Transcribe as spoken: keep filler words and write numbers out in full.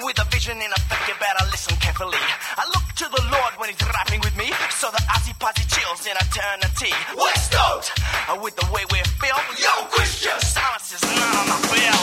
with a vision in effect, you better listen carefully. I look to the Lord when he's rapping with me, so the Aussie-Posse chills in eternity. We're stoked with the way we feel. Yo, Christian! Silence is none of my fear.